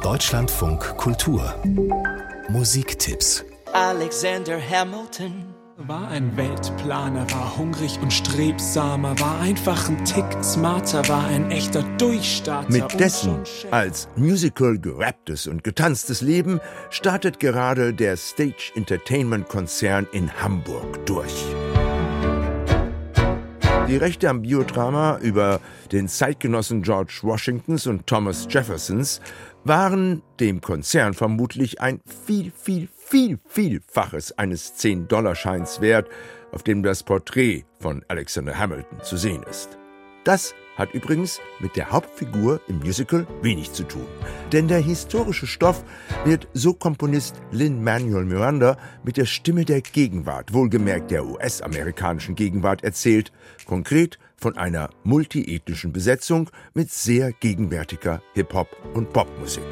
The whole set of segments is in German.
Deutschlandfunk Kultur Musiktipps. Alexander Hamilton war ein Weltplaner, war hungrig und strebsamer, war einfach ein Tick smarter, war ein echter Durchstarter. Mit dessen als Musical gerapptes und getanztes Leben startet gerade der Stage Entertainment Konzern in Hamburg durch. Die Rechte am Biodrama über den Zeitgenossen George Washingtons und Thomas Jeffersons waren dem Konzern vermutlich ein Vielfaches eines 10-Dollar-Scheins wert, auf dem das Porträt von Alexander Hamilton zu sehen ist. Das hat übrigens mit der Hauptfigur im Musical wenig zu tun. Denn der historische Stoff wird, so Komponist Lin-Manuel Miranda, mit der Stimme der Gegenwart, wohlgemerkt der US-amerikanischen Gegenwart, erzählt, konkret von einer multiethnischen Besetzung mit sehr gegenwärtiger Hip-Hop- und Popmusik.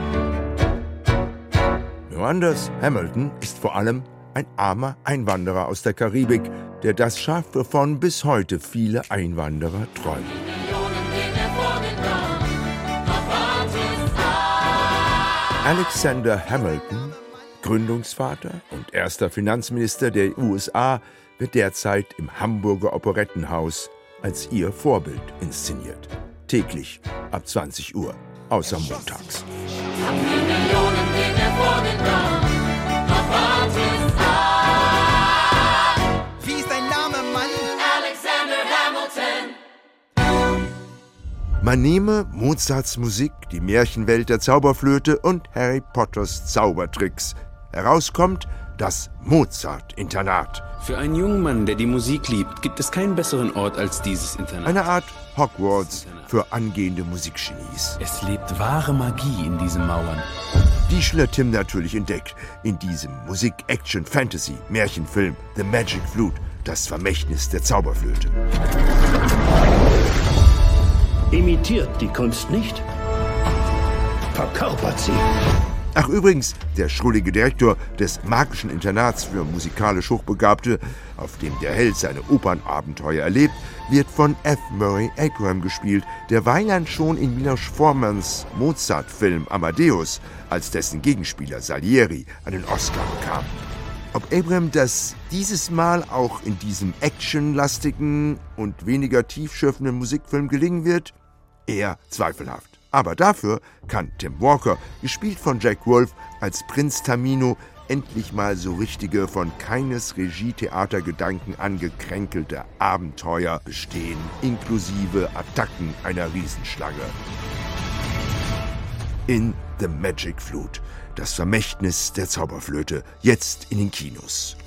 Mirandas Hamilton ist vor allem ein armer Einwanderer aus der Karibik, der das schafft, wovon bis heute viele Einwanderer träumen. Alexander Hamilton, Gründungsvater und erster Finanzminister der USA, wird derzeit im Hamburger Operettenhaus als ihr Vorbild inszeniert. Täglich ab 20 Uhr, außer montags. Wie ist dein Name, Mann? Alexander Hamilton. Man nehme Mozarts Musik, die Märchenwelt der Zauberflöte und Harry Potters Zaubertricks. Herauskommt das Mozart-Internat. Für einen jungen Mann, der die Musik liebt, gibt es keinen besseren Ort als dieses Internat. Eine Art Hogwarts für angehende Musikgenies. Es lebt wahre Magie in diesen Mauern. Die schillert Tim natürlich entdeckt in diesem Musik-Action-Fantasy-Märchenfilm The Magic Flute, das Vermächtnis der Zauberflöte. Imitiert die Kunst nicht, verkörpert sie. Ach übrigens, der schrullige Direktor des magischen Internats für musikalisch Hochbegabte, auf dem der Held seine Opernabenteuer erlebt, wird von F. Murray Abraham gespielt, der Weiland schon in Milos Formans Mozart-Film Amadeus als dessen Gegenspieler Salieri einen Oscar bekam. Ob Abraham das dieses Mal auch in diesem actionlastigen und weniger tiefschürfenden Musikfilm gelingen wird, eher zweifelhaft. Aber dafür kann Tim Walker, gespielt von Jack Wolf, als Prinz Tamino endlich mal so richtige, von keines Regietheatergedanken angekränkelte Abenteuer bestehen, inklusive Attacken einer Riesenschlange. In The Magic Flute, das Vermächtnis der Zauberflöte, jetzt in den Kinos.